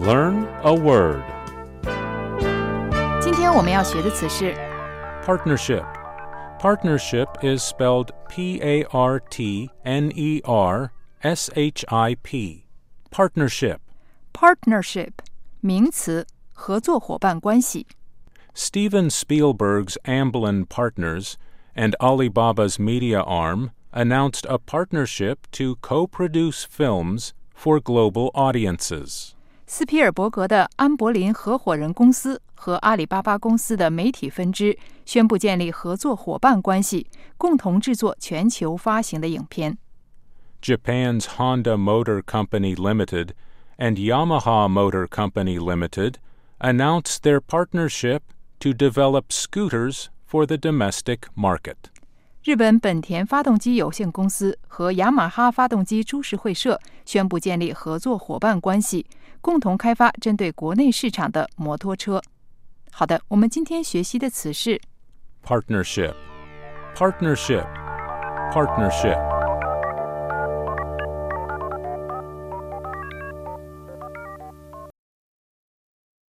Learn a word. 今天我们要学的词是 Partnership. Partnership is spelled P-A-R-T-N-E-R-S-H-I-P. Partnership. partnership 名词，合作伙伴关系。 Steven Spielberg's Amblin Partners and Alibaba's media arm announced a partnership to co-produce films for global audiences. 斯皮尔伯格的安柏林合伙人公司和阿里巴巴公司的媒体分支宣布建立合作伙伴关系，共同制作全球发行的影片。 Japan's Honda Motor Company Limited and Yamaha Motor Company Limited announced their partnership to develop scooters for the domestic market. 日本本田发动机有限公司和雅马哈发动机株式会社宣布建立合作伙伴关系，共同开发针对国内市场的摩托车。好的，我们今天学习的词是 Partnership. Partnership. Partnership.